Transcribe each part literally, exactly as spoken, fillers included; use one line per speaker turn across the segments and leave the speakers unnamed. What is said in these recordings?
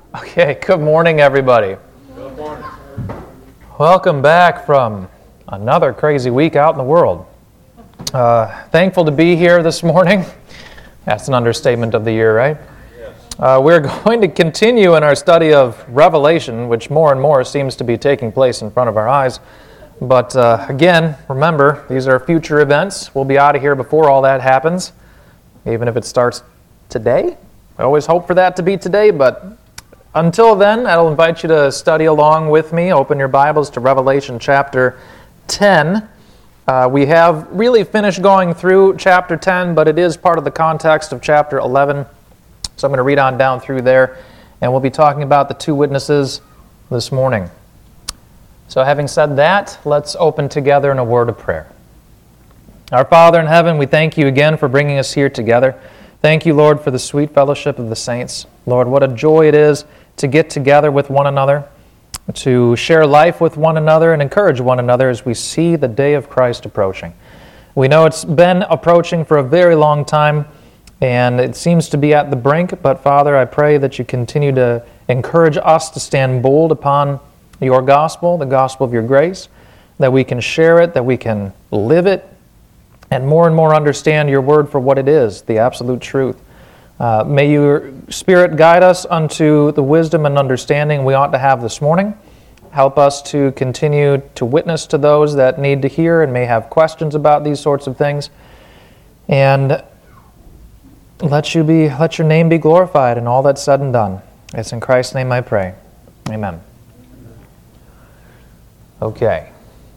Okay, good morning, everybody.
Good morning.
Welcome back from another crazy week out in the world. Uh, thankful to be here this morning. That's an understatement of the year, right?
Yes.
Uh, we're going to continue in our study of Revelation, which more and more seems to be taking place in front of our eyes. But uh, again, remember, these are future events. We'll be out of here before all that happens, even if it starts today. I always hope for that to be today, but until then, I'll invite you to study along with me. Open your Bibles to Revelation chapter ten. Uh, we have really finished going through chapter ten, but it is part of the context of chapter eleven. So I'm going to read on down through there, and we'll be talking about the two witnesses this morning. So having said that, let's open together in a word of prayer. Our Father in heaven, we thank you again for bringing us here together. Thank you, Lord, for the sweet fellowship of the saints. Lord, what a joy it is to get together with one another, to share life with one another and encourage one another as we see the day of Christ approaching. We know it's been approaching for a very long time, and it seems to be at the brink, but Father, I pray that you continue to encourage us to stand bold upon your gospel, the gospel of your grace, that we can share it, that we can live it, and more and more understand your word for what it is, the absolute truth. Uh, may your Spirit guide us unto the wisdom and understanding we ought to have this morning. Help us to continue to witness to those that need to hear and may have questions about these sorts of things. And let you be, let your name be glorified in all that's said and done. It's in Christ's name I pray. Amen. Okay.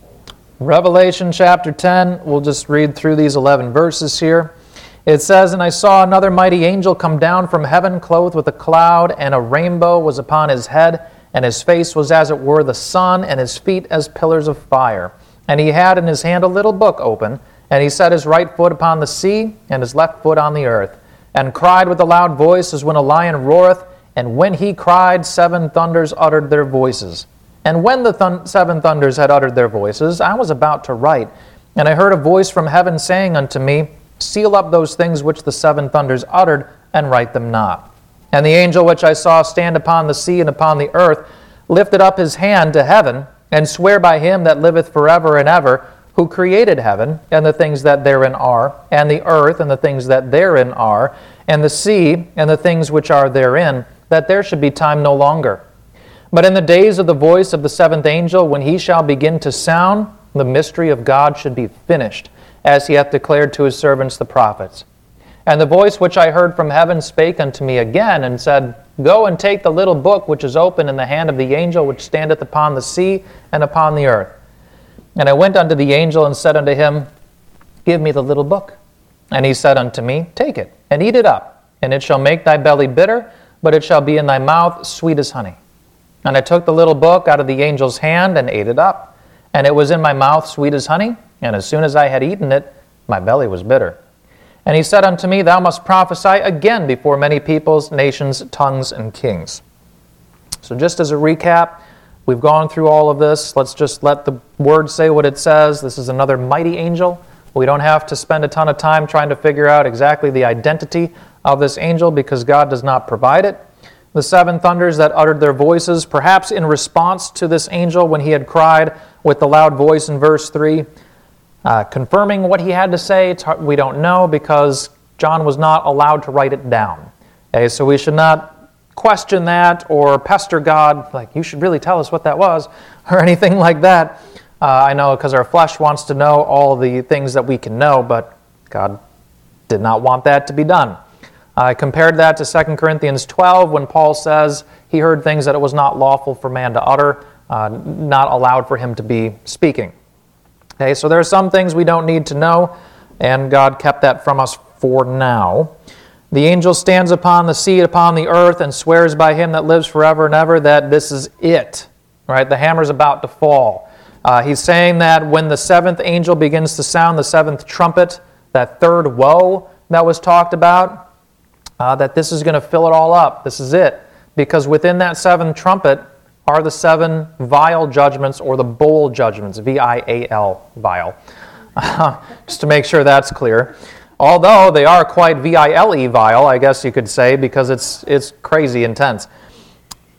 Revelation chapter ten, we'll just read through these eleven verses here. It says, "And I saw another mighty angel come down from heaven, clothed with a cloud, and a rainbow was upon his head, and his face was as it were the sun, and his feet as pillars of fire. And he had in his hand a little book open, and he set his right foot upon the sea, and his left foot on the earth, and cried with a loud voice as when a lion roareth, and when he cried, seven thunders uttered their voices. And when the thun- seven thunders had uttered their voices, I was about to write. And I heard a voice from heaven saying unto me, Seal up those things which the seven thunders uttered, and write them not. And the angel which I saw stand upon the sea and upon the earth lifted up his hand to heaven, and sware by him that liveth forever and ever, who created heaven, and the things that therein are, and the earth, and the things that therein are, and the sea, and the things which are therein, that there should be time no longer. But in the days of the voice of the seventh angel, when he shall begin to sound, the mystery of God should be finished, as he hath declared to his servants the prophets. And the voice which I heard from heaven spake unto me again, and said, Go and take the little book which is open in the hand of the angel which standeth upon the sea and upon the earth. And I went unto the angel and said unto him, Give me the little book. And he said unto me, Take it, and eat it up, and it shall make thy belly bitter, but it shall be in thy mouth sweet as honey. And I took the little book out of the angel's hand and ate it up. And it was in my mouth sweet as honey, and as soon as I had eaten it, my belly was bitter. And he said unto me, Thou must prophesy again before many peoples, nations, tongues, and kings. So just as a recap, we've gone through all of this. Let's just let the word say what it says. This is another mighty angel. We don't have to spend a ton of time trying to figure out exactly the identity of this angel because God does not provide it. The seven thunders that uttered their voices, perhaps in response to this angel when he had cried with the loud voice in verse three, uh, confirming what he had to say. It's hard, we don't know because John was not allowed to write it down. Okay, so we should not question that or pester God, like, you should really tell us what that was, or anything like that. Uh, I know because our flesh wants to know all the things that we can know, but God did not want that to be done. I compared that to Second Corinthians twelve when Paul says he heard things that it was not lawful for man to utter, uh, not allowed for him to be speaking. Okay, so there are some things we don't need to know, and God kept that from us for now. The angel stands upon the sea, upon the earth, and swears by him that lives forever and ever that this is it. Right? The hammer's about to fall. Uh, he's saying that when the seventh angel begins to sound the seventh trumpet, that third woe that was talked about, Uh, that this is going to fill it all up. This is it. Because within that seventh trumpet are the seven vial judgments or the bowl judgments, V I A L, vial. Uh, just to make sure that's clear. Although they are quite V I L E, vile, I guess you could say, because it's it's crazy intense.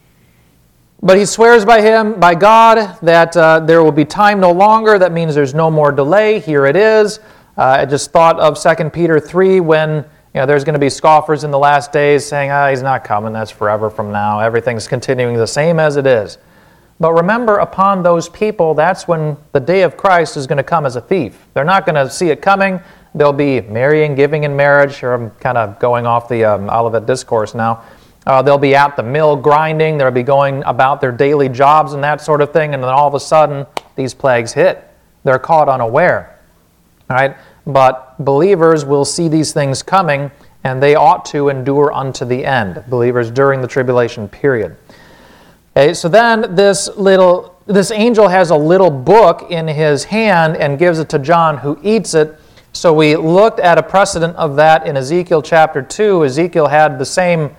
But he swears by him, by God, that uh, there will be time no longer. That means there's no more delay. Here it is. Uh, I just thought of Second Peter three when you know there's going to be scoffers in the last days saying, ah, he's not coming. That's forever from now. Everything's continuing the same as it is. But remember, upon those people, that's when the day of Christ is going to come as a thief. They're not going to see it coming. They'll be marrying, giving in marriage, or I'm kind of going off the um, Olivet Discourse now. Uh, they'll be at the mill grinding. They'll be going about their daily jobs and that sort of thing. And then all of a sudden, these plagues hit. They're caught unaware. All right? But believers will see these things coming, and they ought to endure unto the end. Believers during the tribulation period. Okay, so then this little, this angel has a little book in his hand and gives it to John, who eats it. So we looked at a precedent of that in Ezekiel chapter two. Ezekiel had the same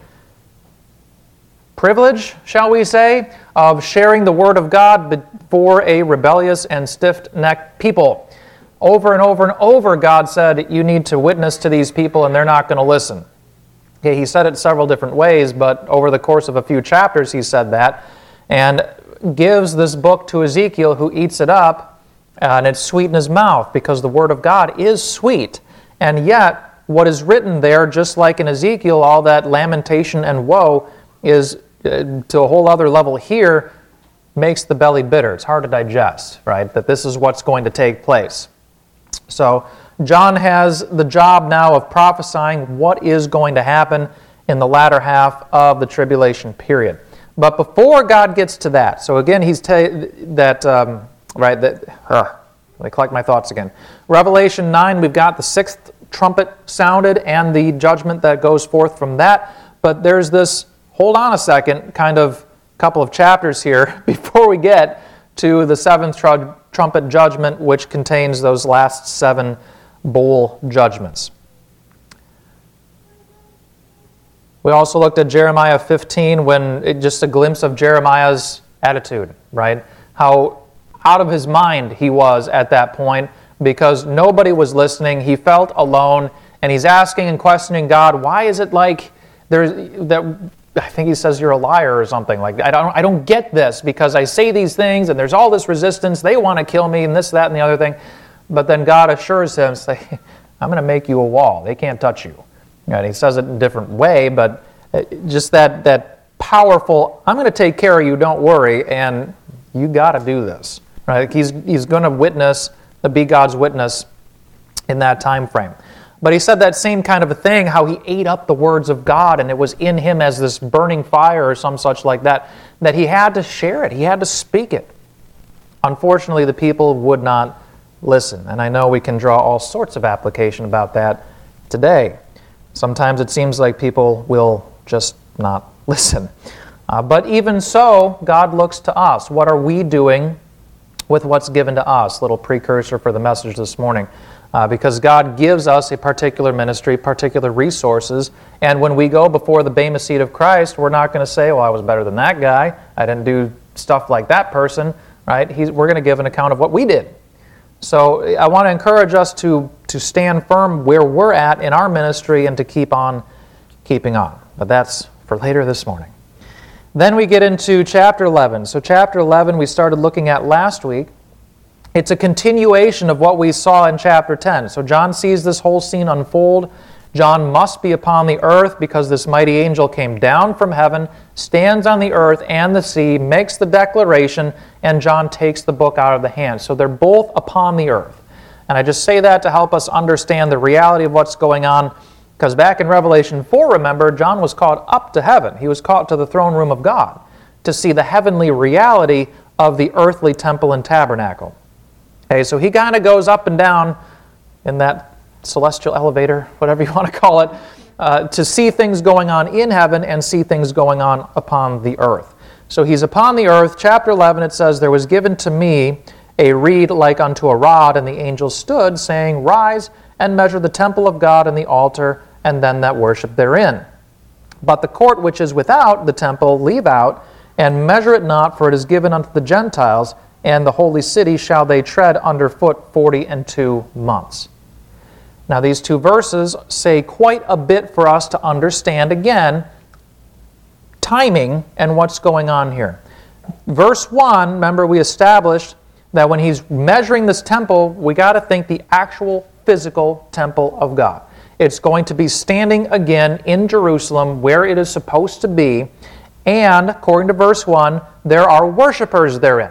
privilege, shall we say, of sharing the Word of God before a rebellious and stiff-necked people. Over and over and over, God said, you need to witness to these people, and they're not going to listen. Okay, he said it several different ways, but over the course of a few chapters, he said that, and gives this book to Ezekiel, who eats it up, and it's sweet in his mouth, because the Word of God is sweet. And yet, what is written there, just like in Ezekiel, all that lamentation and woe, is uh, to a whole other level here, makes the belly bitter. It's hard to digest, right? That this is what's going to take place. So John has the job now of prophesying what is going to happen in the latter half of the tribulation period. But before God gets to that, so again, he's ta- that um, right that. Uh, let me collect my thoughts again. Revelation nine, we've got the sixth trumpet sounded and the judgment that goes forth from that. But there's this. Hold on a second, kind of couple of chapters here before we get to the seventh tr- trumpet judgment, which contains those last seven bowl judgments. We also looked at Jeremiah fifteen, when it, just a glimpse of Jeremiah's attitude, right? How out of his mind he was at that point because nobody was listening. He felt alone, and he's asking and questioning God, why is it like there's that... I think he says you're a liar or something like that. I don't, I don't get this because I say these things and there's all this resistance. They want to kill me and this, that, and the other thing. But then God assures him, say, I'm going to make you a wall. They can't touch you. And he says it in a different way, but just that, that powerful, I'm going to take care of you, don't worry, and you got to do this. Right? He's, he's going to witness, be God's witness in that time frame. But he said that same kind of a thing, how he ate up the words of God and it was in him as this burning fire or some such like that, that he had to share it. He had to speak it. Unfortunately, the people would not listen. And I know we can draw all sorts of application about that today. Sometimes it seems like people will just not listen. Uh, but even so, God looks to us. What are we doing with what's given to us? Little precursor for the message this morning. Uh, because God gives us a particular ministry, particular resources, and when we go before the Bema seat of Christ, we're not going to say, well, I was better than that guy, I didn't do stuff like that person, right? He's, we're going to give an account of what we did. So I want to encourage us to, to stand firm where we're at in our ministry and to keep on keeping on. But that's for later this morning. Then we get into chapter eleven. So chapter eleven we started looking at last week. It's a continuation of what we saw in chapter ten. So John sees this whole scene unfold. John must be upon the earth because this mighty angel came down from heaven, stands on the earth and the sea, makes the declaration, and John takes the book out of the hand. So they're both upon the earth. And I just say that to help us understand the reality of what's going on, because back in Revelation four, remember, John was caught up to heaven. He was caught to the throne room of God to see the heavenly reality of the earthly temple and tabernacle. Okay, so he kind of goes up and down in that celestial elevator, whatever you want to call it, uh, to see things going on in heaven and see things going on upon the earth. So he's upon the earth. Chapter eleven, it says, there was given to me a reed like unto a rod, and the angel stood, saying, rise and measure the temple of God and the altar, and them that worship therein. But the court which is without the temple leave out, and measure it not, for it is given unto the Gentiles, and the holy city shall they tread under foot forty and two months. Now these two verses say quite a bit for us to understand, again, timing and what's going on here. verse one, remember we established that when he's measuring this temple, we got to think the actual physical temple of God. It's going to be standing again in Jerusalem where it is supposed to be, and according to verse one, there are worshipers therein.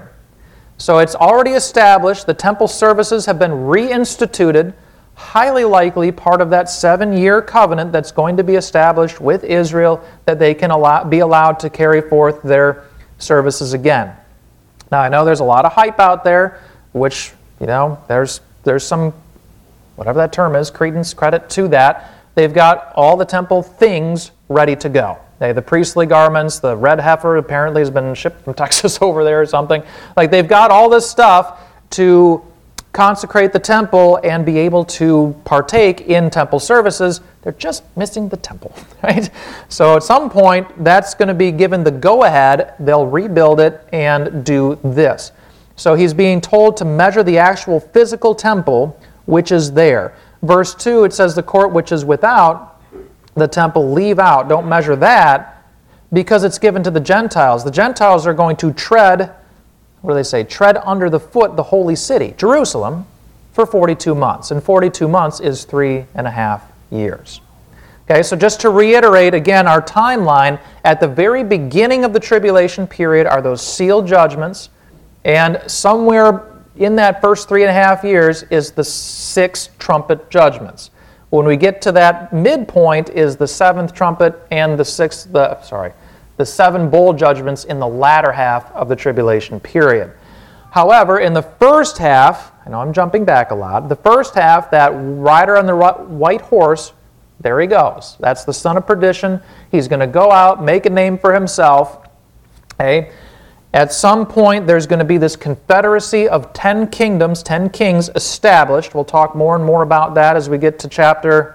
So it's already established, the temple services have been reinstituted, highly likely part of that seven-year covenant that's going to be established with Israel, that they can allow, be allowed to carry forth their services again. Now, I know there's a lot of hype out there, which, you know, there's there's some, whatever that term is, credence, credit to that. They've got all the temple things ready to go. They have the priestly garments, the red heifer apparently has been shipped from Texas over there or something. Like, they've got all this stuff to consecrate the temple and be able to partake in temple services. They're just missing the temple, right? So at some point, that's going to be given the go-ahead. They'll rebuild it and do this. So he's being told to measure the actual physical temple, which is there. Verse two, it says, the court which is without the temple, leave out. Don't measure that, because it's given to the Gentiles. The Gentiles are going to tread, what do they say, tread under the foot the holy city, Jerusalem, for forty-two months. And forty-two months is three and a half years. Okay, so just to reiterate again our timeline, at the very beginning of the tribulation period are those sealed judgments, and somewhere in that first three and a half years is the six trumpet judgments. When we get to that midpoint is the seventh trumpet and the sixth, the, sorry, the seven bowl judgments in the latter half of the tribulation period. However, in the first half, I know I'm jumping back a lot, the first half, that rider on the white horse, there he goes. That's the son of perdition. He's going to go out, make a name for himself. Okay? At some point, there's going to be this confederacy of ten kingdoms, ten kings established. We'll talk more and more about that as we get to chapter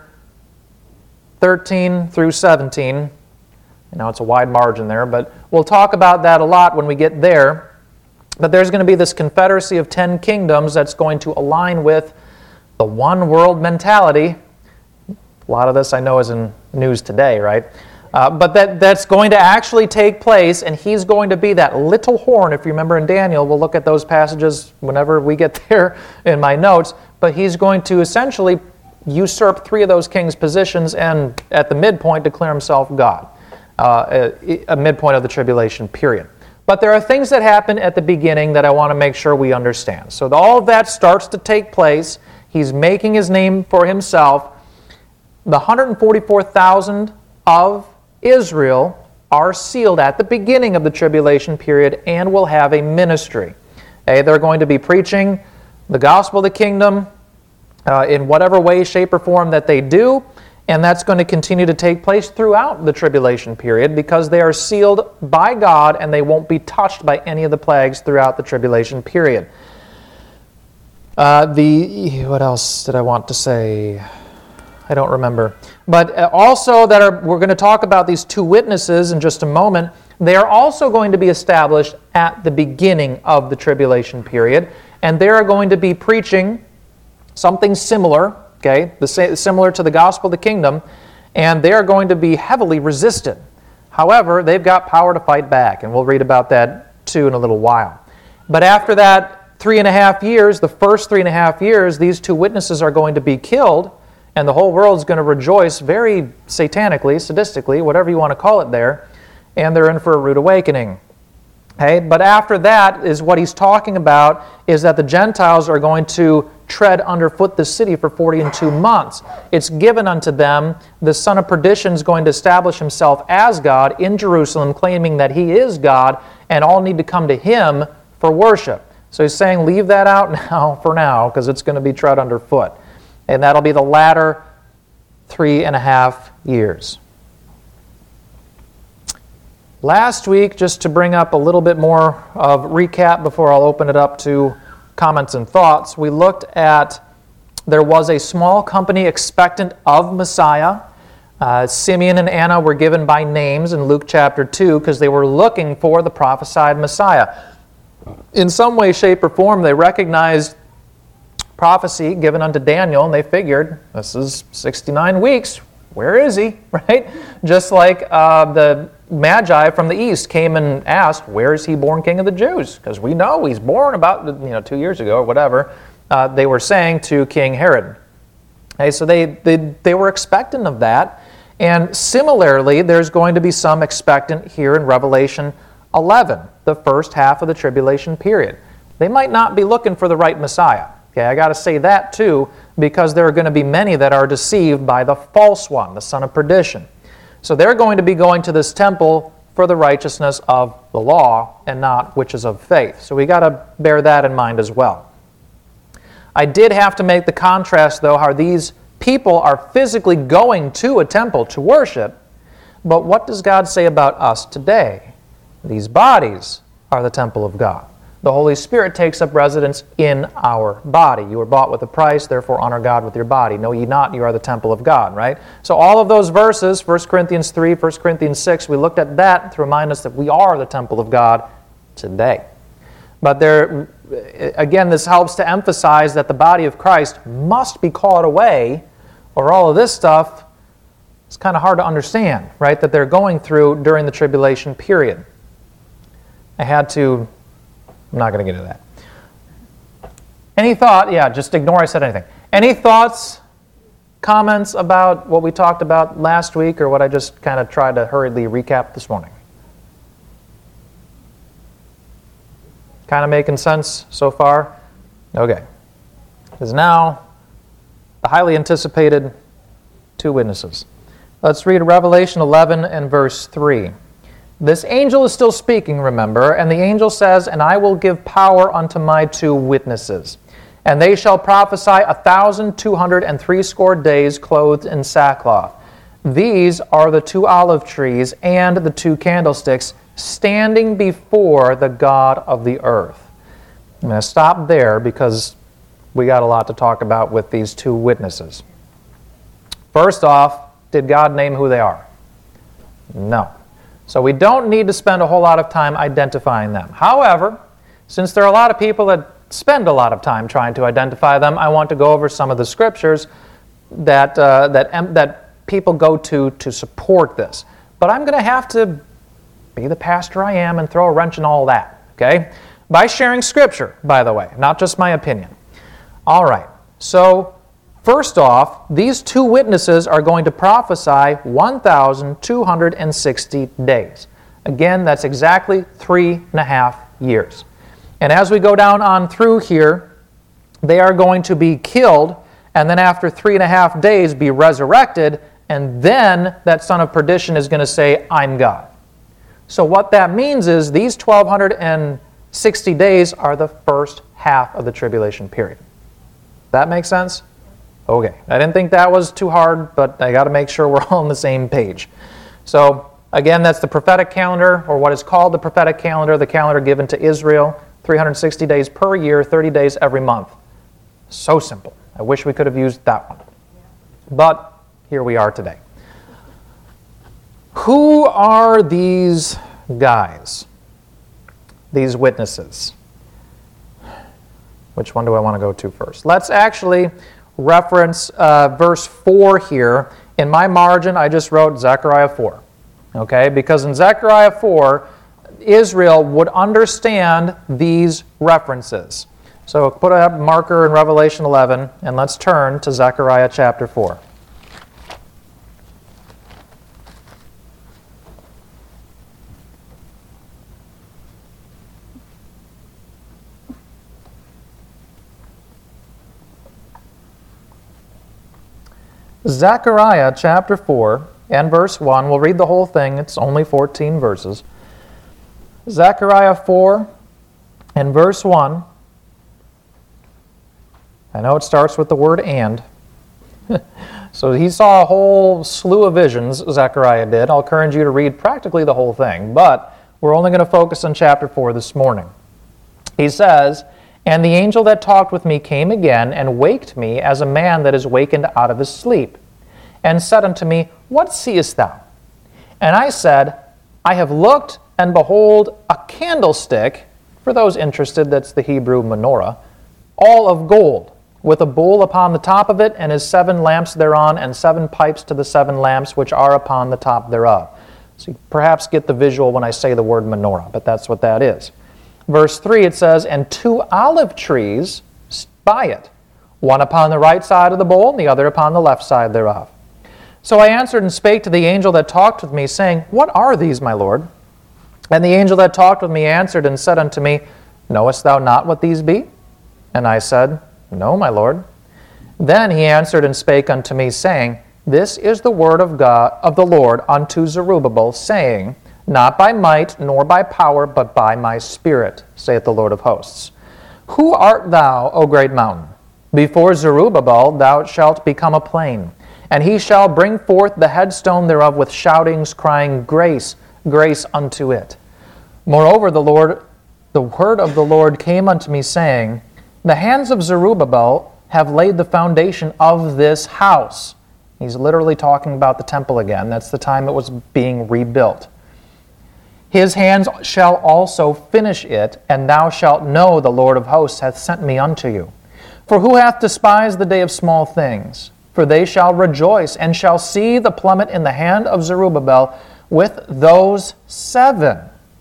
thirteen through seventeen. I know it's a wide margin there, but we'll talk about that a lot when we get there. But there's going to be this confederacy of ten kingdoms that's going to align with the one world mentality. A lot of this I know is in news today, right? Uh, but that, that's going to actually take place, and he's going to be that little horn. If you remember in Daniel, we'll look at those passages whenever we get there in my notes, but he's going to essentially usurp three of those kings' positions and at the midpoint declare himself God, uh, a, a midpoint of the tribulation period. But there are things that happen at the beginning that I want to make sure we understand. So all of that starts to take place. He's making his name for himself. The one hundred forty-four thousand of Israel are sealed at the beginning of the tribulation period and will have a ministry. Okay, they're going to be preaching the gospel of the kingdom uh, in whatever way, shape, or form that they do, and that's going to continue to take place throughout the tribulation period because they are sealed by God and they won't be touched by any of the plagues throughout the tribulation period. Uh, the what else did I want to say? I don't remember. But also that are, we're going to talk about these two witnesses in just a moment. They are also going to be established at the beginning of the tribulation period, and they are going to be preaching something similar, okay, the similar to the gospel of the kingdom, and they are going to be heavily resisted. However, they've got power to fight back, and we'll read about that too in a little while. But after that three and a half years, the first three and a half years, these two witnesses are going to be killed, and the whole world is going to rejoice very satanically, sadistically, whatever you want to call it there, and they're in for a rude awakening. Okay? But after that is what he's talking about, is that the Gentiles are going to tread underfoot the city for forty and two months. It's given unto them. The son of perdition is going to establish himself as God in Jerusalem, claiming that he is God, and all need to come to him for worship. So he's saying, leave that out now for now, because it's going to be tread underfoot. And that'll be the latter three and a half years. Last week, just to bring up a little bit more of recap before I'll open it up to comments and thoughts, we looked at there was a small company expectant of Messiah. Uh, Simeon and Anna were given by names in Luke chapter two because they were looking for the prophesied Messiah. In some way, shape, or form, they recognized prophecy given unto Daniel, and they figured, this is sixty-nine weeks, where is he, right? Just like uh, the Magi from the east came and asked, where is he born king of the Jews? Because we know he's born about you know two years ago or whatever. Uh, they were saying to King Herod. Okay, so they, they, they were expectant of that. And similarly, there's going to be some expectant here in Revelation eleven, the first half of the tribulation period. They might not be looking for the right Messiah. Okay, I got to say that too, because there are going to be many that are deceived by the false one, the son of perdition. So they're going to be going to this temple for the righteousness of the law and not which is of faith. So we got to bear that in mind as well. I did have to make the contrast, though, how these people are physically going to a temple to worship, but what does God say about us today? These bodies are the temple of God. The Holy Spirit takes up residence in our body. You were bought with a price, therefore honor God with your body. Know ye not, you are the temple of God, right? So all of those verses, First Corinthians three, First Corinthians six, we looked at that to remind us that we are the temple of God today. But there, again, this helps to emphasize that the body of Christ must be caught away, or all of this stuff is kind of hard to understand, right, that they're going through during the tribulation period. I had to... I'm not going to get into that. Any thought? Yeah, just ignore I said anything. Any thoughts, comments about what we talked about last week or what I just kind of tried to hurriedly recap this morning? Kind of making sense so far? Okay. Because now, the highly anticipated two witnesses. Let's read Revelation eleven and verse three. This angel is still speaking, remember, and the angel says, and I will give power unto my two witnesses, and they shall prophesy a thousand two hundred and threescore days clothed in sackcloth. These are the two olive trees and the two candlesticks standing before the God of the earth. I'm going to stop there because we got a lot to talk about with these two witnesses. First off, did God name who they are? No. So we don't need to spend a whole lot of time identifying them. However, since there are a lot of people that spend a lot of time trying to identify them, I want to go over some of the scriptures that, uh, that, that people go to to support this. But I'm going to have to be the pastor I am and throw a wrench in all that, okay? By sharing scripture, by the way, not just my opinion. All right, so first off, these two witnesses are going to prophesy one thousand two hundred sixty days. Again, that's exactly three and a half years. And as we go down on through here, they are going to be killed, and then after three and a half days be resurrected, and then that son of perdition is going to say, I'm God. So what that means is these twelve sixty days are the first half of the tribulation period. That makes sense? Okay, I didn't think that was too hard, but I got to make sure we're all on the same page. So, again, that's the prophetic calendar, or what is called the prophetic calendar, the calendar given to Israel, three hundred sixty days per year, thirty days every month. So simple. I wish we could have used that one. But here we are today. Who are these guys? These witnesses? Which one do I want to go to first? Let's actually reference uh, verse four here. In my margin, I just wrote Zechariah four. Okay? Because in Zechariah four, Israel would understand these references. So put a marker in Revelation eleven, and let's turn to Zechariah chapter four. Zechariah chapter four and verse one. We'll read the whole thing. It's only fourteen verses. Zechariah four and verse one. I know it starts with the word and. So he saw a whole slew of visions, Zechariah did. I'll encourage you to read practically the whole thing, but we're only going to focus on chapter four this morning. He says, and the angel that talked with me came again and waked me as a man that is wakened out of his sleep, and said unto me, what seest thou? And I said, I have looked, and behold, a candlestick, for those interested, that's the Hebrew menorah, all of gold, with a bowl upon the top of it, and his seven lamps thereon, and seven pipes to the seven lamps which are upon the top thereof. So you perhaps get the visual when I say the word menorah, but that's what that is. Verse three, it says, and two olive trees by it, one upon the right side of the bowl, and the other upon the left side thereof. So I answered and spake to the angel that talked with me, saying, what are these, my Lord? And the angel that talked with me answered and said unto me, knowest thou not what these be? And I said, no, my Lord. Then he answered and spake unto me, saying, this is the word of God of the Lord unto Zerubbabel, saying, not by might nor by power, but by my Spirit, saith the Lord of hosts. Who art thou, O great mountain? Before Zerubbabel thou shalt become a plain, and he shall bring forth the headstone thereof with shoutings, crying, grace, grace unto it. Moreover, the Lord, the word of the Lord came unto me, saying, the hands of Zerubbabel have laid the foundation of this house. He's literally talking about the temple again. That's the time it was being rebuilt. His hands shall also finish it, and thou shalt know the Lord of hosts hath sent me unto you. For who hath despised the day of small things? For they shall rejoice, and shall see the plummet in the hand of Zerubbabel with those seven.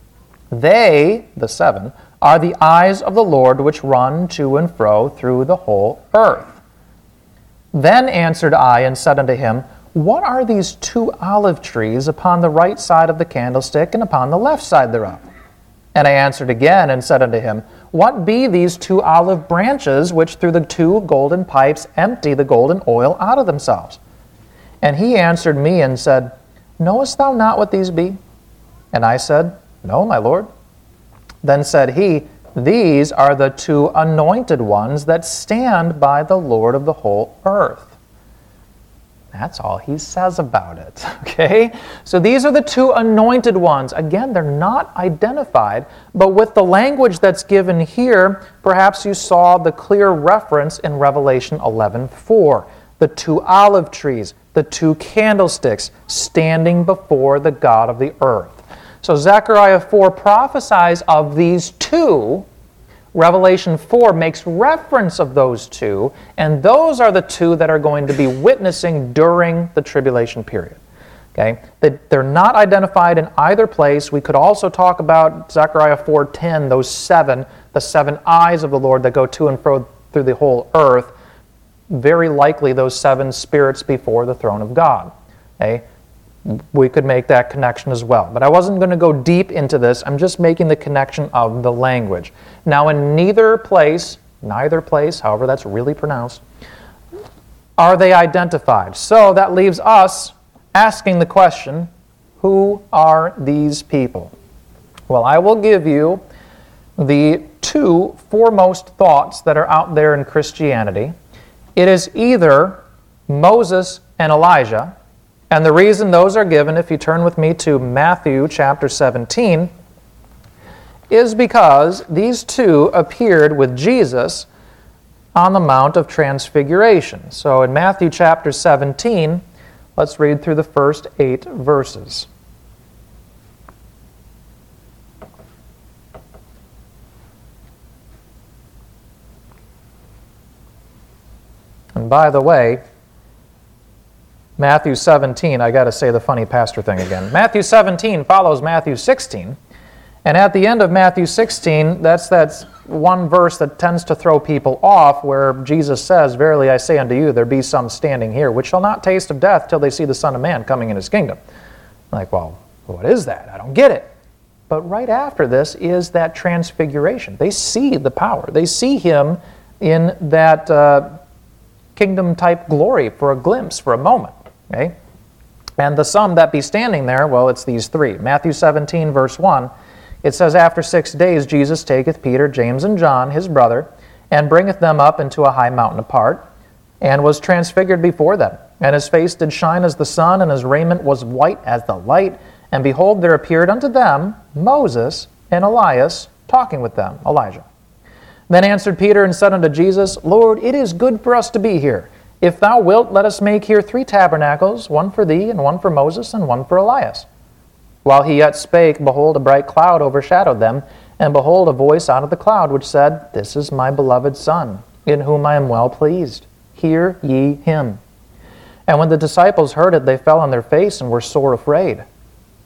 They, the seven, are the eyes of the Lord which run to and fro through the whole earth. Then answered I and said unto him, what are these two olive trees upon the right side of the candlestick and upon the left side thereof? And I answered again and said unto him, what be these two olive branches which through the two golden pipes empty the golden oil out of themselves? And he answered me and said, knowest thou not what these be? And I said, no, my Lord. Then said he, these are the two anointed ones that stand by the Lord of the whole earth. That's all he says about it, okay? So these are the two anointed ones. Again, they're not identified, but with the language that's given here, perhaps you saw the clear reference in Revelation eleven four. The two olive trees, the two candlesticks standing before the God of the earth. So Zechariah four prophesies of these two. Revelation four makes reference of those two, and those are the two that are going to be witnessing during the tribulation period. Okay? They're not identified in either place. We could also talk about Zechariah four ten, those seven, the seven eyes of the Lord that go to and fro through the whole earth. Very likely those seven spirits before the throne of God. Okay? We could make that connection as well. But I wasn't going to go deep into this. I'm just making the connection of the language. Now, in neither place, neither place, however that's really pronounced, are they identified. So that leaves us asking the question, who are these people? Well, I will give you the two foremost thoughts that are out there in Christianity. It is either Moses and Elijah. And the reason those are given, if you turn with me to Matthew chapter seventeen, is because these two appeared with Jesus on the Mount of Transfiguration. So in Matthew chapter seventeen, let's read through the first eight verses. And by the way, Matthew seventeen, I got to say the funny pastor thing again. Matthew seventeen follows Matthew sixteen. And at the end of Matthew sixteen, that's that one verse that tends to throw people off where Jesus says, verily I say unto you, there be some standing here which shall not taste of death till they see the Son of Man coming in his kingdom. I'm like, well, what is that? I don't get it. But right after this is that transfiguration. They see the power. They see him in that uh, kingdom-type glory for a glimpse, for a moment. Okay? And the some that be standing there, well, it's these three. Matthew seventeen, verse one, it says, after six days Jesus taketh Peter, James, and John, his brother, and bringeth them up into a high mountain apart, and was transfigured before them. And his face did shine as the sun, and his raiment was white as the light. And behold, there appeared unto them Moses and Elias, talking with them, Elijah. Then answered Peter and said unto Jesus, Lord, it is good for us to be here. If thou wilt, let us make here three tabernacles, one for thee, and one for Moses, and one for Elias. While he yet spake, behold, a bright cloud overshadowed them, and behold, a voice out of the cloud, which said, This is my beloved Son, in whom I am well pleased. Hear ye him. And when the disciples heard it, they fell on their face and were sore afraid.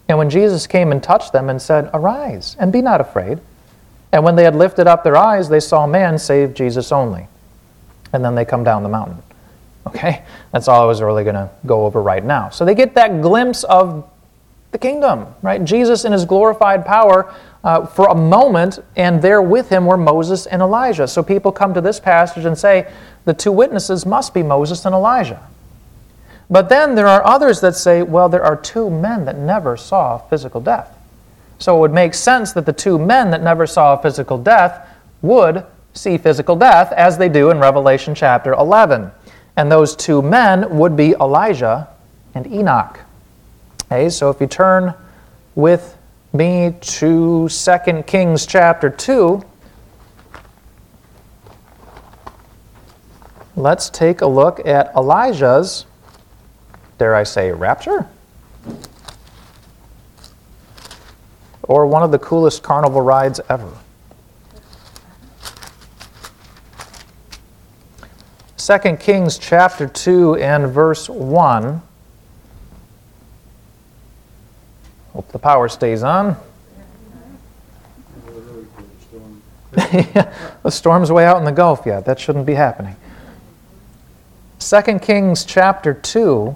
And when Jesus came and touched them and said, "Arise, and be not afraid," and when they had lifted up their eyes, they saw a man save Jesus only. And then they come down the mountain. Okay? That's all I was really going to go over right now. So they get that glimpse of the kingdom, right? Jesus in his glorified power uh, for a moment, and there with him were Moses and Elijah. So people come to this passage and say, the two witnesses must be Moses and Elijah. But then there are others that say, well, there are two men that never saw physical death. So it would make sense that the two men that never saw physical death would see physical death as they do in Revelation chapter eleven. And those two men would be Elijah and Enoch. Okay, so if you turn with me to Second Kings chapter two, let's take a look at Elijah's, dare I say, rapture? Or one of the coolest carnival rides ever. Second Kings chapter two and verse one. Hope the power stays on. Yeah, the storm's way out in the Gulf yet. That shouldn't be happening. Second Kings chapter two.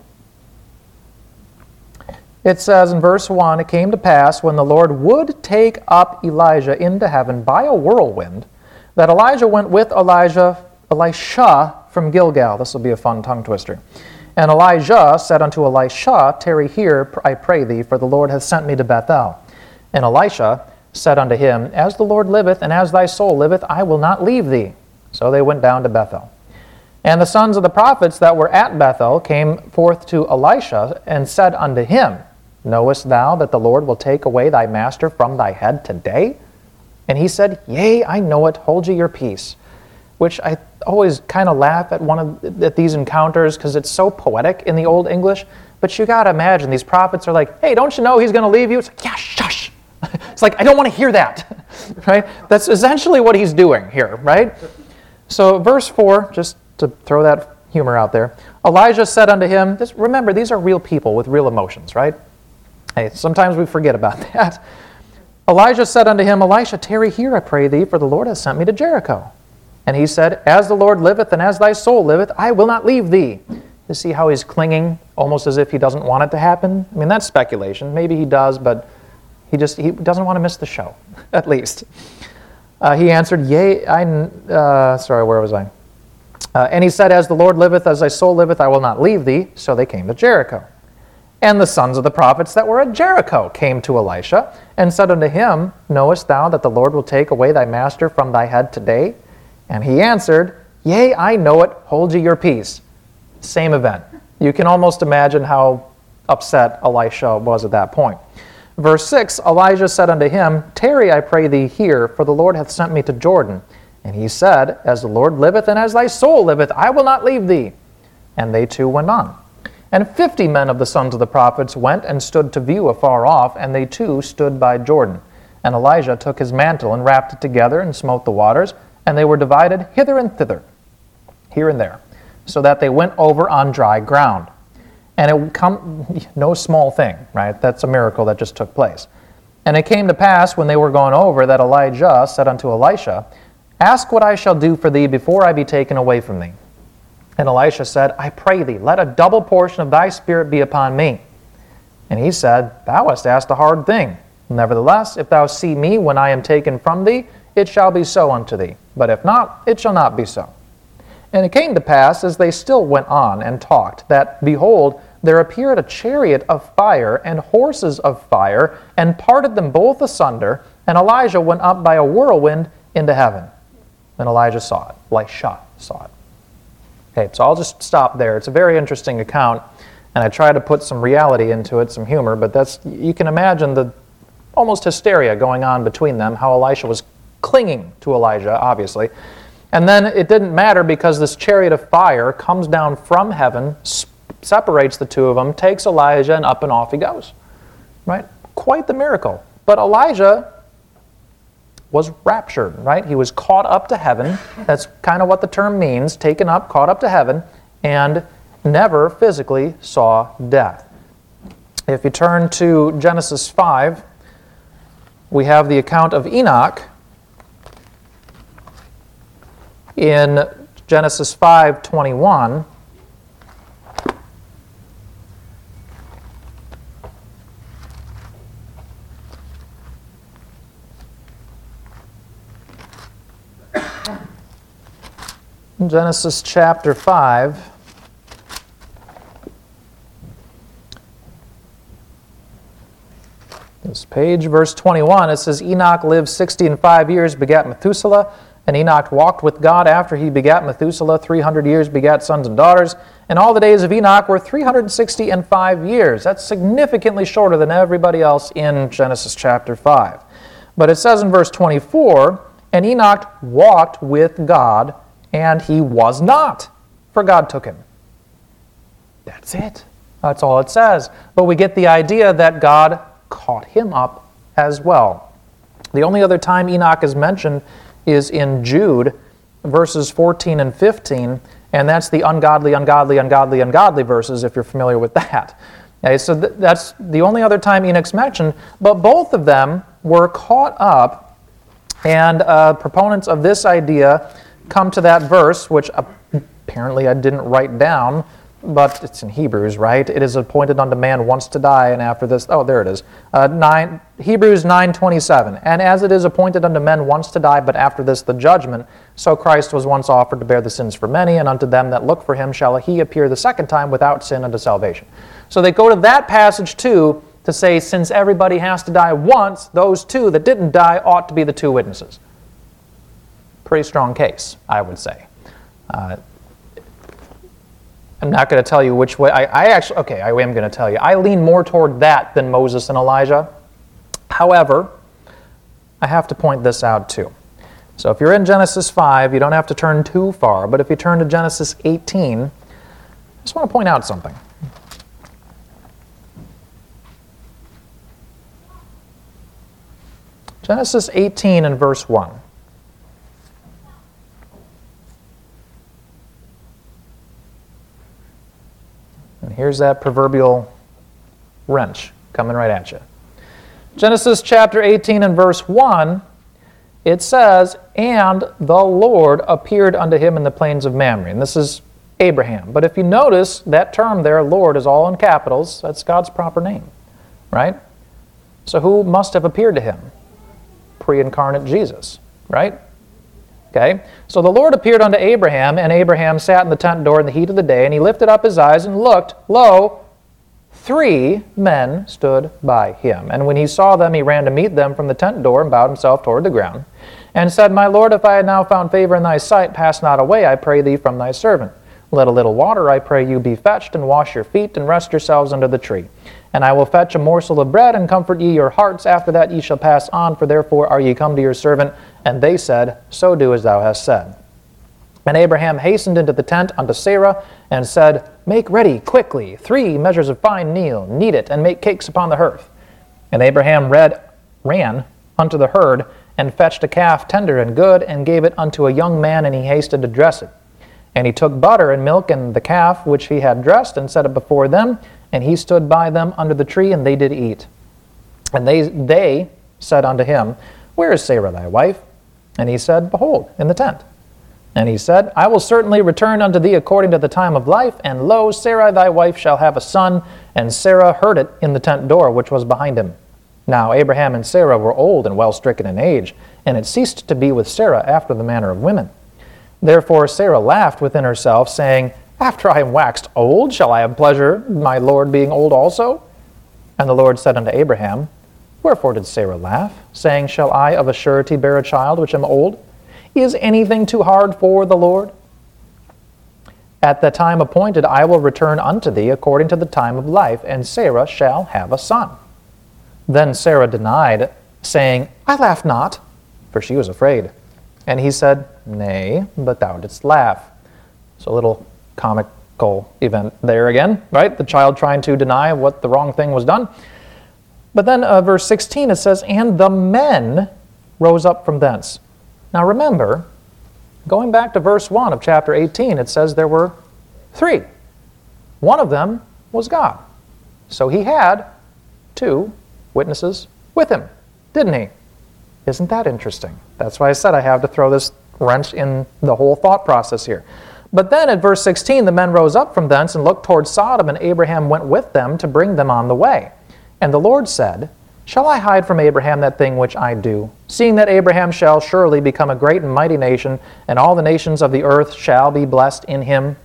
It says in verse one, "It came to pass when the Lord would take up Elijah into heaven by a whirlwind, that Elijah went with Elijah, Elisha from Gilgal." This will be a fun tongue twister. "And Elijah said unto Elisha, Tarry here, I pray thee, for the Lord hath sent me to Bethel. And Elisha said unto him, As the Lord liveth, and as thy soul liveth, I will not leave thee. So they went down to Bethel. And the sons of the prophets that were at Bethel came forth to Elisha, and said unto him, Knowest thou that the Lord will take away thy master from thy head today? And he said, Yea, I know it, hold ye your peace. Which I always kind of laugh at one of at these encounters because it's so poetic in the Old English. But you got to imagine these prophets are like, "Hey, don't you know he's going to leave you?" It's like, "Yeah, shush." It's like, I don't want to hear that, right? That's essentially what he's doing here, right? So verse four, just to throw that humor out there, Elijah said unto him, this, remember, these are real people with real emotions, right? Hey, sometimes we forget about that. Elijah said unto him, Elisha, tarry here, I pray thee, for the Lord hath sent me to Jericho. And he said, As the Lord liveth, and as thy soul liveth, I will not leave thee. You see how he's clinging, almost as if he doesn't want it to happen? I mean, that's speculation. Maybe he does, but he just he doesn't want to miss the show, at least. Uh, he answered, Yea, I... Uh, sorry, where was I? Uh, and he said, As the Lord liveth, as thy soul liveth, I will not leave thee. So they came to Jericho. And the sons of the prophets that were at Jericho came to Elisha, and said unto him, Knowest thou that the Lord will take away thy master from thy head today? And he answered, Yea, I know it, hold ye your peace. Same event. You can almost imagine how upset Elisha was at that point. Verse six, Elijah said unto him, Tarry, I pray thee here, for the Lord hath sent me to Jordan. And he said, As the Lord liveth, and as thy soul liveth, I will not leave thee. And they two went on. And fifty men of the sons of the prophets went and stood to view afar off, and they too stood by Jordan. And Elijah took his mantle and wrapped it together and smote the waters, and they were divided hither and thither, here and there, so that they went over on dry ground. And it come, no small thing, right? That's a miracle that just took place. And it came to pass, when they were gone over, that Elijah said unto Elisha, Ask what I shall do for thee before I be taken away from thee. And Elisha said, I pray thee, let a double portion of thy spirit be upon me. And he said, Thou hast asked a hard thing. Nevertheless, if thou see me when I am taken from thee, it shall be so unto thee. But if not, it shall not be so. And it came to pass, as they still went on and talked, that, behold, there appeared a chariot of fire and horses of fire, and parted them both asunder, and Elijah went up by a whirlwind into heaven. And Elijah saw it. Elisha saw it. Okay, so I'll just stop there. It's a very interesting account, and I try to put some reality into it, some humor, but that's you can imagine the almost hysteria going on between them, how Elisha was clinging to Elijah, obviously. And then it didn't matter because this chariot of fire comes down from heaven, separates the two of them, takes Elijah, and up and off he goes. Right? Quite the miracle. But Elijah was raptured, right? He was caught up to heaven. That's kind of what the term means, taken up, caught up to heaven, and never physically saw death. If you turn to Genesis five, we have the account of Enoch in Genesis five twenty-one. Genesis chapter five. This page, verse twenty-one, it says, Enoch lived sixty and five years, begat Methuselah, and Enoch walked with God after he begat Methuselah three hundred years, begat sons and daughters, and all the days of Enoch were three hundred sixty and five years. That's significantly shorter than everybody else in Genesis chapter five. But it says in verse twenty-four, and Enoch walked with God, and he was not, for God took him. That's it. That's all it says. But we get the idea that God caught him up as well. The only other time Enoch is mentioned is in Jude, verses fourteen and fifteen, and that's the ungodly, ungodly, ungodly, ungodly verses, if you're familiar with that. Okay, so th- that's the only other time Enoch's mentioned, but both of them were caught up, and uh, proponents of this idea come to that verse, which apparently I didn't write down, but it's in Hebrews, right? It is appointed unto man once to die, and after this, oh, there it is. Uh, nine, Hebrews nine twenty-seven. And as it is appointed unto men once to die, but after this the judgment, so Christ was once offered to bear the sins for many, and unto them that look for him shall he appear the second time without sin unto salvation. So they go to that passage too to say, since everybody has to die once, those two that didn't die ought to be the two witnesses. Pretty strong case, I would say. Uh, I'm not going to tell you which way. I, I actually, okay, I am going to tell you. I lean more toward that than Moses and Elijah. However, I have to point this out too. So if you're in Genesis five, you don't have to turn too far, but if you turn to Genesis eighteen, I just want to point out something. Genesis eighteen and verse one. And here's that proverbial wrench coming right at you. Genesis chapter eighteen and verse one, it says, and the Lord appeared unto him in the plains of Mamre. And this is Abraham. But if you notice, that term there, Lord, is all in capitals. That's God's proper name, right? So who must have appeared to him? Pre-incarnate Jesus, right? Okay, so the Lord appeared unto Abraham, and Abraham sat in the tent door in the heat of the day, and he lifted up his eyes and looked, lo, three men stood by him. And when he saw them, he ran to meet them from the tent door and bowed himself toward the ground, and said, My Lord, if I had now found favor in thy sight, pass not away, I pray thee, from thy servant. Let a little water, I pray you, be fetched, and wash your feet, and rest yourselves under the tree. And I will fetch a morsel of bread, and comfort ye your hearts. After that ye shall pass on, for therefore are ye come to your servant. And they said, So do as thou hast said. And Abraham hastened into the tent unto Sarah, and said, Make ready quickly three measures of fine meal, knead it, and make cakes upon the hearth. And Abraham read, ran unto the herd, and fetched a calf tender and good, and gave it unto a young man, and he hasted to dress it. And he took butter and milk and the calf which he had dressed, and set it before them, and he stood by them under the tree, and they did eat. And they, they said unto him, Where is Sarah thy wife? And he said, Behold, in the tent. And he said, I will certainly return unto thee according to the time of life, and lo, Sarah thy wife shall have a son. And Sarah heard it in the tent door which was behind him. Now Abraham and Sarah were old and well stricken in age, and it ceased to be with Sarah after the manner of women. Therefore Sarah laughed within herself, saying, After I am waxed old, shall I have pleasure, my Lord being old also? And the Lord said unto Abraham, Wherefore did Sarah laugh, saying, Shall I of a surety bear a child which am old? Is anything too hard for the Lord? At the time appointed I will return unto thee according to the time of life, and Sarah shall have a son. Then Sarah denied, saying, I laugh not, for she was afraid. And he said, Nay, but thou didst laugh. So a little comical event there again, right? The child trying to deny what the wrong thing was done. But then uh, verse sixteen, it says, And the men rose up from thence. Now remember, going back to verse one of chapter eighteen, it says there were three. One of them was God. So he had two witnesses with him, didn't he? Isn't that interesting? That's why I said I have to throw this wrench in the whole thought process here. But then at verse sixteen, the men rose up from thence and looked toward Sodom, and Abraham went with them to bring them on the way. And the Lord said, Shall I hide from Abraham that thing which I do? Seeing that Abraham shall surely become a great and mighty nation, and all the nations of the earth shall be blessed in him.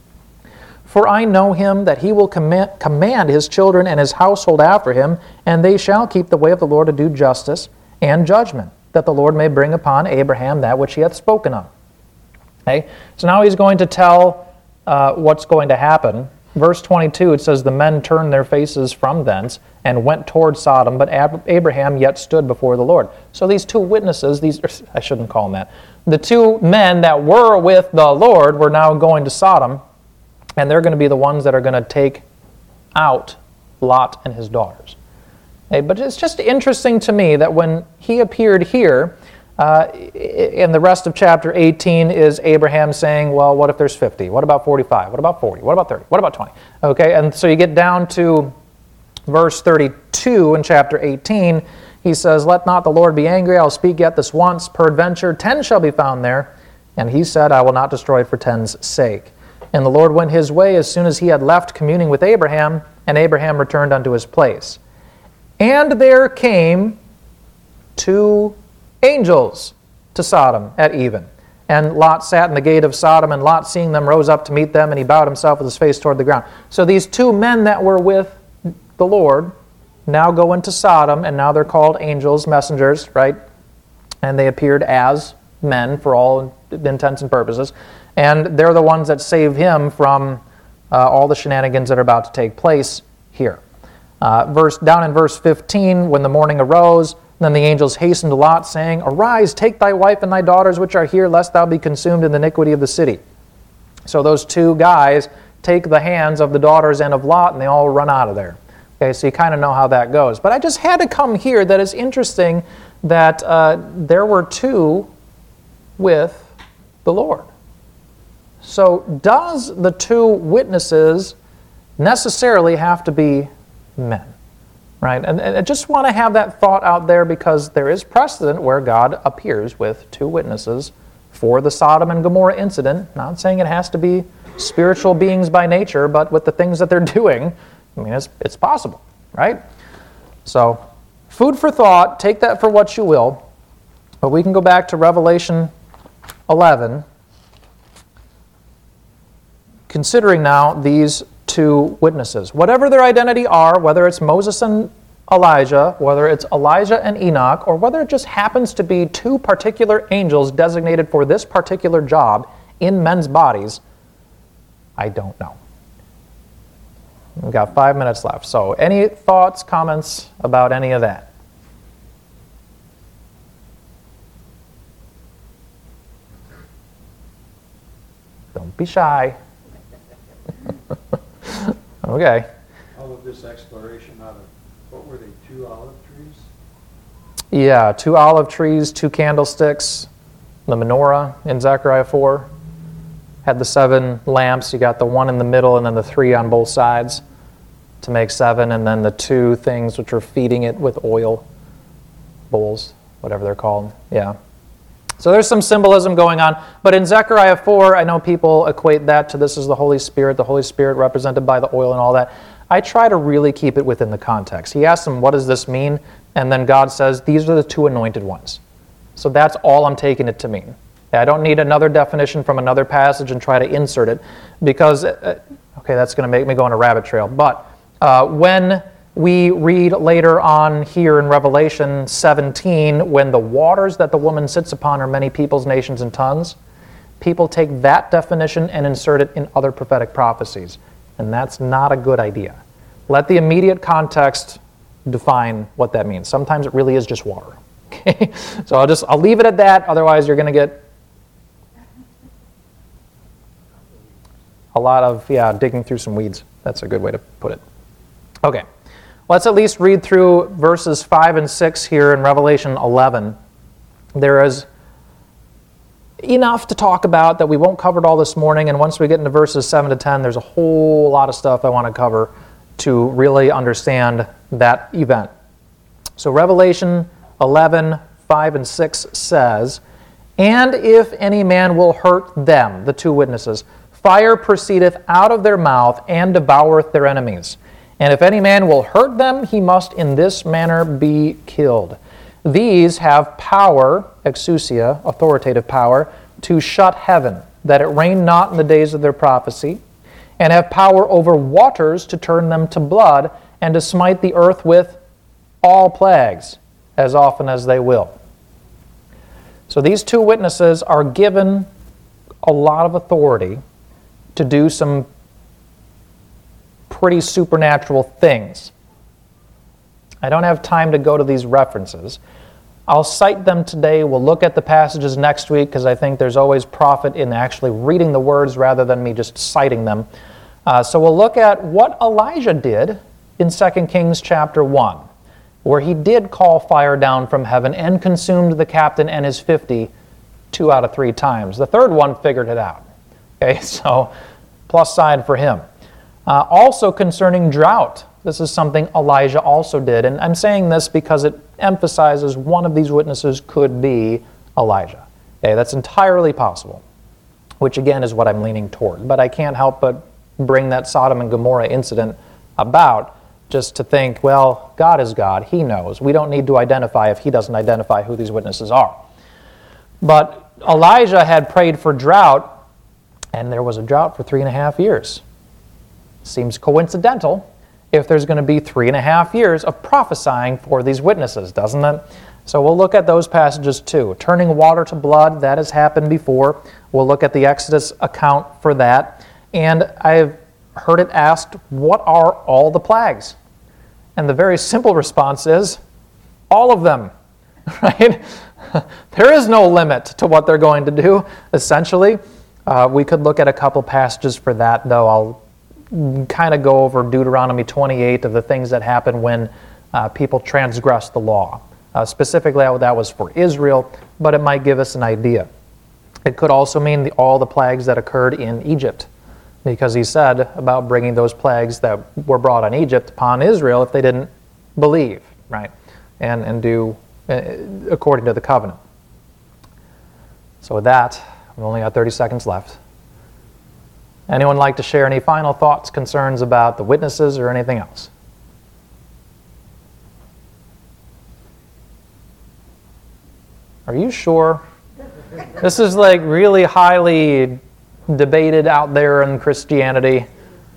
For I know him, that he will command, command his children and his household after him, and they shall keep the way of the Lord to do justice and judgment, that the Lord may bring upon Abraham that which he hath spoken of. Okay? So now he's going to tell uh, what's going to happen. Verse twenty-two, it says, The men turned their faces from thence and went toward Sodom, but Ab- Abraham yet stood before the Lord. So these two witnesses, these I shouldn't call them that, the two men that were with the Lord were now going to Sodom, and they're going to be the ones that are going to take out Lot and his daughters. Okay, but it's just interesting to me that when he appeared here, uh, in the rest of chapter eighteen is Abraham saying, well, what if there's fifty? What about forty-five? What about forty? What about thirty? What about twenty? Okay, and so you get down to verse thirty-two in chapter eighteen. He says, Let not the Lord be angry, I'll speak yet this once. Peradventure ten shall be found there. And he said, I will not destroy it for ten's sake. And the Lord went his way as soon as he had left communing with Abraham, and Abraham returned unto his place. And there came two angels to Sodom at even. And Lot sat in the gate of Sodom, and Lot, seeing them, rose up to meet them, and he bowed himself with his face toward the ground. So these two men that were with the Lord now go into Sodom, and now they're called angels, messengers, right? And they appeared as men for all intents and purposes. And they're the ones that save him from uh, all the shenanigans that are about to take place here. Uh, verse down in verse fifteen, when the morning arose, then the angels hastened to Lot, saying, Arise, take thy wife and thy daughters which are here, lest thou be consumed in the iniquity of the city. So those two guys take the hands of the daughters and of Lot, and they all run out of there. Okay, so you kind of know how that goes. But I just had to come here that it's interesting that uh, there were two with the Lord. So does the two witnesses necessarily have to be men? Right? And, and I just want to have that thought out there because there is precedent where God appears with two witnesses for the Sodom and Gomorrah incident. Not saying it has to be spiritual beings by nature, but with the things that they're doing, I mean, it's, it's possible, right? So, food for thought, take that for what you will. But we can go back to Revelation eleven, considering now these two witnesses. Whatever their identity are, whether it's Moses and Elijah, whether it's Elijah and Enoch, or whether it just happens to be two particular angels designated for this particular job in men's bodies, I don't know. We've got five minutes left. So any thoughts, comments about any of that? Don't be shy. Okay.
All of this exploration out of, what were they, two olive trees?
Yeah, two olive trees, two candlesticks, the menorah in Zechariah four. Had the seven lamps. You got the one in the middle and then the three on both sides to make seven, and then the two things which are feeding it with oil, bowls, whatever they're called. Yeah. So there's some symbolism going on. But in Zechariah four, I know people equate that to this is the Holy Spirit, the Holy Spirit represented by the oil and all that. I try to really keep it within the context. He asks them, what does this mean? And then God says, these are the two anointed ones. So that's all I'm taking it to mean. I don't need another definition from another passage and try to insert it because, uh, okay, that's going to make me go on a rabbit trail. But uh, when we read later on here in Revelation seventeen, when the waters that the woman sits upon are many peoples, nations, and tongues, people take that definition and insert it in other prophetic prophecies. And that's not a good idea. Let the immediate context define what that means. Sometimes it really is just water. Okay? So I'll just I'll leave it at that, otherwise you're going to get a lot of, yeah, digging through some weeds. That's a good way to put it. Okay. Let's at least read through verses five and six here in Revelation eleven. There is enough to talk about that we won't cover it all this morning, and once we get into verses seven to ten, there's a whole lot of stuff I want to cover to really understand that event. So Revelation eleven, five and six says, "And if any man will hurt them," the two witnesses, "fire proceedeth out of their mouth and devoureth their enemies. And if any man will hurt them, he must in this manner be killed. These have power," exousia, authoritative power, "to shut heaven, that it rain not in the days of their prophecy, and have power over waters to turn them to blood, and to smite the earth with all plagues, as often as they will." So these two witnesses are given a lot of authority to do some pretty supernatural things. I don't have time to go to these references. I'll cite them today. We'll look at the passages next week because I think there's always profit in actually reading the words rather than me just citing them. Uh, so we'll look at what Elijah did in Second Kings chapter one, where he did call fire down from heaven and consumed the captain and his fifty two out of three times. The third one figured it out. Okay, so plus side for him. Uh, also concerning drought, this is something Elijah also did. And I'm saying this because it emphasizes one of these witnesses could be Elijah. Okay, that's entirely possible, which again is what I'm leaning toward. But I can't help but bring that Sodom and Gomorrah incident about just to think, well, God is God. He knows. We don't need to identify if he doesn't identify who these witnesses are. But Elijah had prayed for drought, and there was a drought for three and a half years. Seems coincidental if there's going to be three and a half years of prophesying for these witnesses, doesn't it? So we'll look at those passages too. Turning water to blood, that has happened before. We'll look at the Exodus account for that. And I've heard it asked, what are all the plagues? And the very simple response is, all of them, right? There is no limit to what they're going to do, essentially. Uh, we could look at a couple passages for that, though. I'll kind of go over Deuteronomy twenty-eight of the things that happen when uh, people transgress the law. Uh, specifically, that was for Israel, but it might give us an idea. It could also mean the, all the plagues that occurred in Egypt, because he said about bringing those plagues that were brought on Egypt upon Israel if they didn't believe, right, and, and do uh, according to the covenant. So with that, we've only got thirty seconds left. Anyone like to share any final thoughts, concerns about the witnesses or anything else? Are you sure? This is like really highly debated out there in Christianity.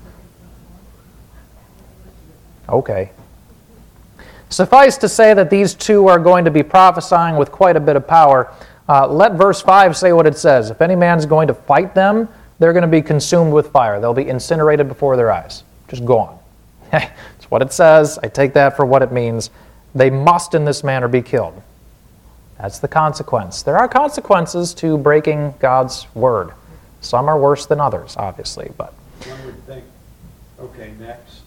Okay. Suffice to say that these two are going to be prophesying with quite a bit of power. Uh, let verse five say what it says. If any man's going to fight them, they're going to be consumed with fire. They'll be incinerated before their eyes. Just go on. That's what it says. I take that for what it means. They must in this manner be killed. That's the consequence. There are consequences to breaking God's word. Some are worse than others, obviously, but...
One would think, okay, next.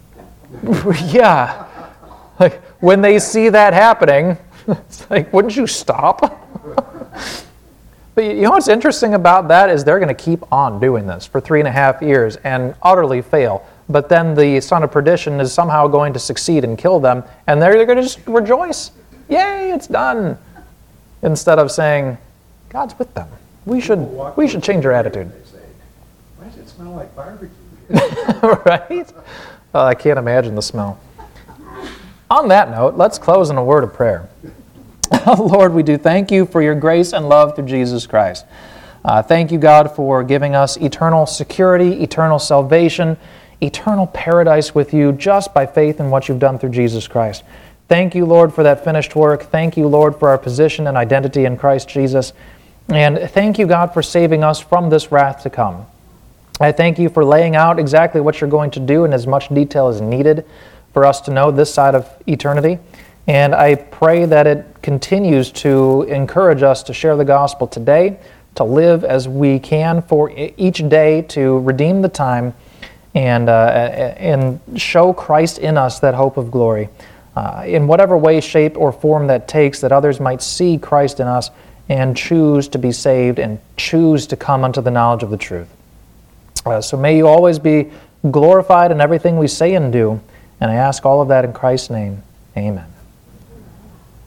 Yeah. Like, when they see that happening, it's like, wouldn't you stop? But you know what's interesting about that is they're going to keep on doing this for three and a half years and utterly fail. But then the son of perdition is somehow going to succeed and kill them, and they're, they're going to just rejoice. Yay, it's done. Instead of saying, God's with them. We should we should change our attitude.
They say, why does it smell like barbecue?
Right? Well, I can't imagine the smell. On that note, let's close in a word of prayer. Lord, we do thank you for your grace and love through Jesus Christ. Uh, thank you, God, for giving us eternal security, eternal salvation, eternal paradise with you just by faith in what you've done through Jesus Christ. Thank you, Lord, for that finished work. Thank you, Lord, for our position and identity in Christ Jesus. And thank you, God, for saving us from this wrath to come. I thank you for laying out exactly what you're going to do in as much detail as needed for us to know this side of eternity. And I pray that it continues to encourage us to share the gospel today, to live as we can for each day to redeem the time and, uh, and show Christ in us that hope of glory. Uh, in whatever way, shape, or form that takes, that others might see Christ in us and choose to be saved and choose to come unto the knowledge of the truth. Uh, so may you always be glorified in everything we say and do. And I ask all of that in Christ's name. Amen.